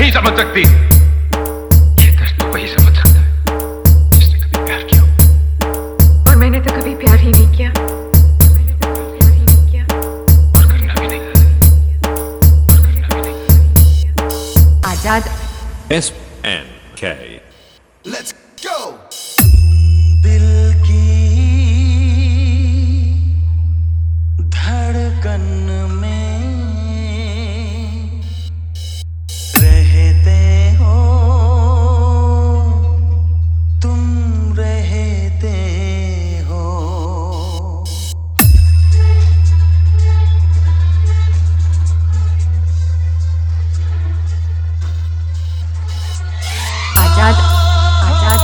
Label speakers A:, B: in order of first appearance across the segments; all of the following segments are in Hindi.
A: नहीं समझ सकती। ये दर्द तो वही समझ सकता है जिसने कभी प्यार किया हो।
B: और मैंने तो कभी प्यार ही नहीं किया।
A: और करना भी नहीं।
B: आजाद
C: SNK.
D: Let's go.
E: दिल की धड़कन में रहते हो, तुम रहते हो।
B: आजाद आजाद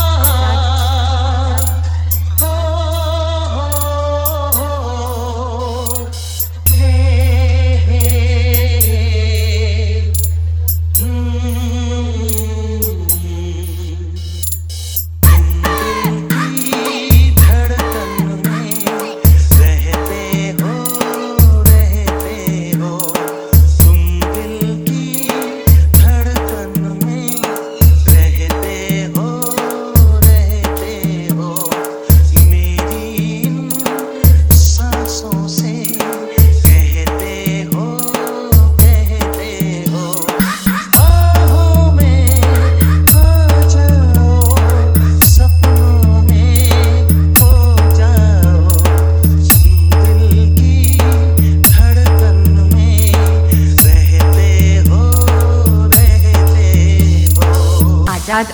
B: आजाद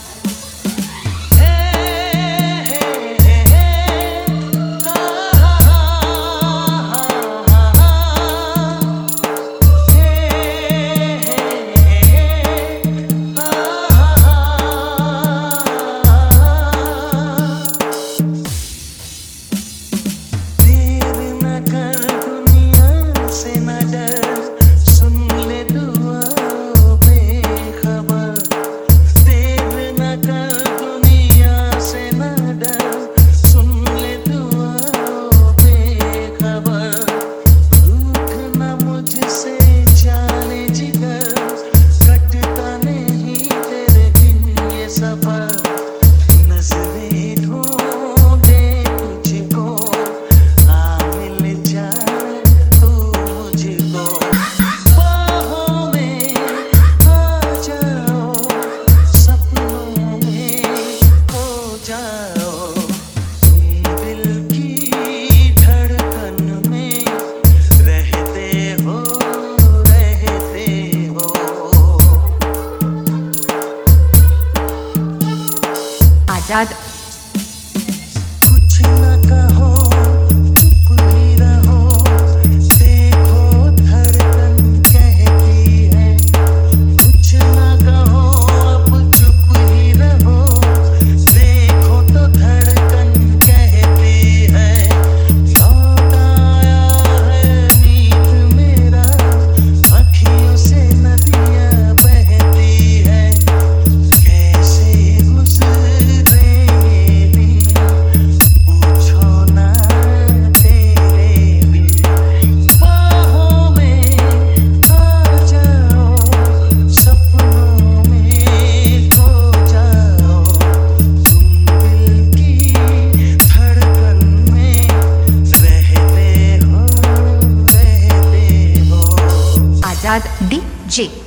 B: आजाद
E: कुछ न कहो, चुप ही रहो, देखो धड़कन कहती है। कुछ न कहो, अब चुप ही रहो, देखो तो धड़कन कहती है। लौट आया है नीत मेरा, अखियों से नदियाँ बहती है। कैसे
B: आजाद DJ